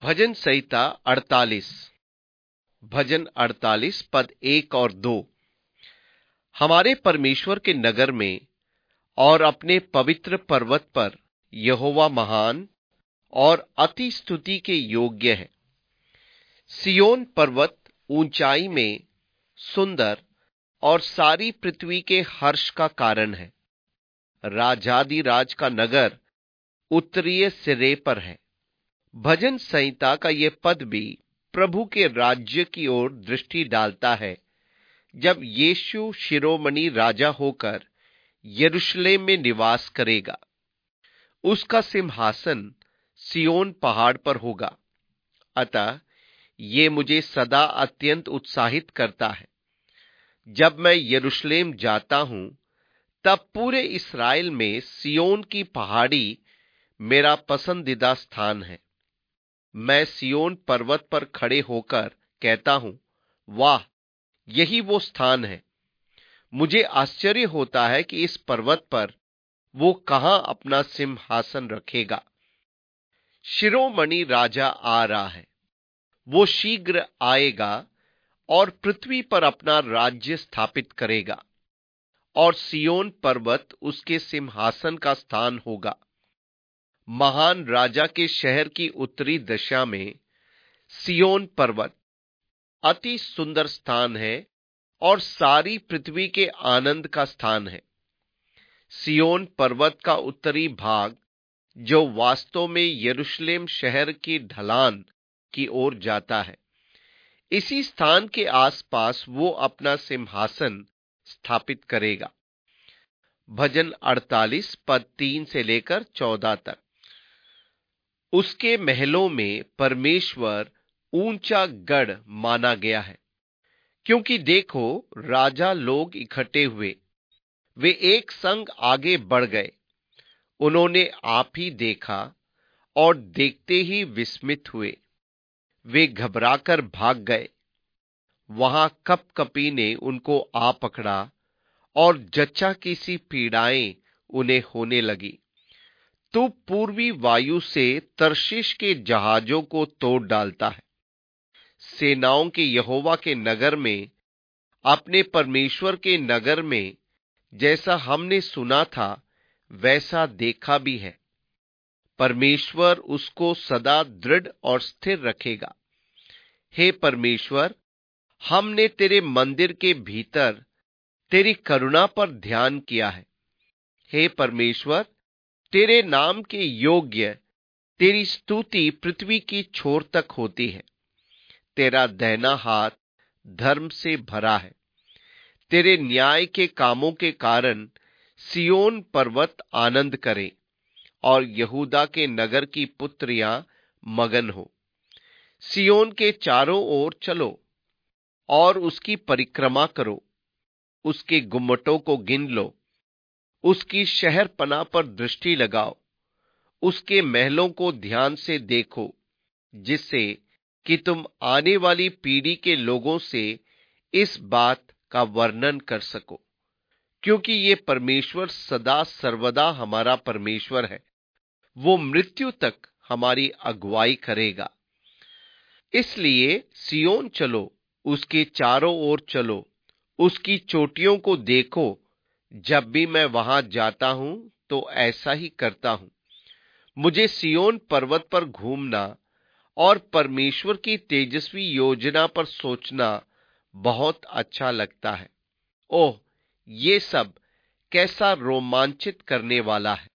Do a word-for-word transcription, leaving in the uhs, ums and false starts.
भजन संहिता अड़तालीस। भजन अड़तालीस पद एक और दो। हमारे परमेश्वर के नगर में और अपने पवित्र पर्वत पर यहोवा महान और अति स्तुति के योग्य है। सिय्योन पर्वत ऊंचाई में सुंदर और सारी पृथ्वी के हर्ष का कारण है। राजाधिराज का नगर उत्तरीय सिरे पर है। भजन संहिता का यह पद भी प्रभु के राज्य की ओर दृष्टि डालता है, जब यीशु शिरोमणि राजा होकर यरूशलेम में निवास करेगा। उसका सिंहासन सिय्योन पहाड़ पर होगा। अतः ये मुझे सदा अत्यंत उत्साहित करता है। जब मैं यरूशलेम जाता हूं, तब पूरे इस्राएल में सिय्योन की पहाड़ी मेरा पसंदीदा स्थान है। मैं सिय्योन पर्वत पर खड़े होकर कहता हूं, वाह, यही वो स्थान है। मुझे आश्चर्य होता है कि इस पर्वत पर वो कहां अपना सिंहासन रखेगा। शिरोमणि राजा आ रहा है। वो शीघ्र आएगा और पृथ्वी पर अपना राज्य स्थापित करेगा, और सिय्योन पर्वत उसके सिंहासन का स्थान होगा। महान राजा के शहर की उत्तरी दिशा में सिय्योन पर्वत अति सुंदर स्थान है और सारी पृथ्वी के आनंद का स्थान है। सिय्योन पर्वत का उत्तरी भाग, जो वास्तव में यरूशलेम शहर की ढलान की ओर जाता है, इसी स्थान के आसपास वो अपना सिंहासन स्थापित करेगा। भजन अड़तालीस पद तीन से लेकर चौदह तक। उसके महलों में परमेश्वर ऊंचा गढ़ माना गया है, क्योंकि देखो, राजा लोग इकट्ठे हुए। वे एक संग आगे बढ़ गए। उन्होंने आप ही देखा और देखते ही विस्मित हुए। वे घबराकर भाग गए। वहां कपकपी ने उनको आ पकड़ा और जच्चा की सी पीड़ाएं उन्हें होने लगी। तू पूर्वी वायु से तर्शीश के जहाजों को तोड़ डालता है। सेनाओं के यहोवा के नगर में, अपने परमेश्वर के नगर में, जैसा हमने सुना था वैसा देखा भी है। परमेश्वर उसको सदा दृढ़ और स्थिर रखेगा। हे परमेश्वर, हमने तेरे मंदिर के भीतर तेरी करुणा पर ध्यान किया है। हे परमेश्वर, तेरे नाम के योग्य तेरी स्तुति पृथ्वी की छोर तक होती है। तेरा दाहिना हाथ धर्म से भरा है। तेरे न्याय के कामों के कारण सिय्योन पर्वत आनंद करे और यहूदा के नगर की पुत्रियां मगन हो। सिय्योन के चारों ओर चलो और उसकी परिक्रमा करो। उसके गुम्मटों को गिन लो। उसकी शहरपनाह पर दृष्टि लगाओ। उसके महलों को ध्यान से देखो, जिससे कि तुम आने वाली पीढ़ी के लोगों से इस बात का वर्णन कर सको, क्योंकि ये परमेश्वर सदा सर्वदा हमारा परमेश्वर है। वो मृत्यु तक हमारी अगुवाई करेगा। इसलिए सिय्योन चलो, उसके चारों ओर चलो, उसकी चोटियों को देखो। जब भी मैं वहां जाता हूं तो ऐसा ही करता हूं। मुझे सिय्योन पर्वत पर घूमना और परमेश्वर की तेजस्वी योजना पर सोचना बहुत अच्छा लगता है। ओह, ये सब कैसा रोमांचित करने वाला है।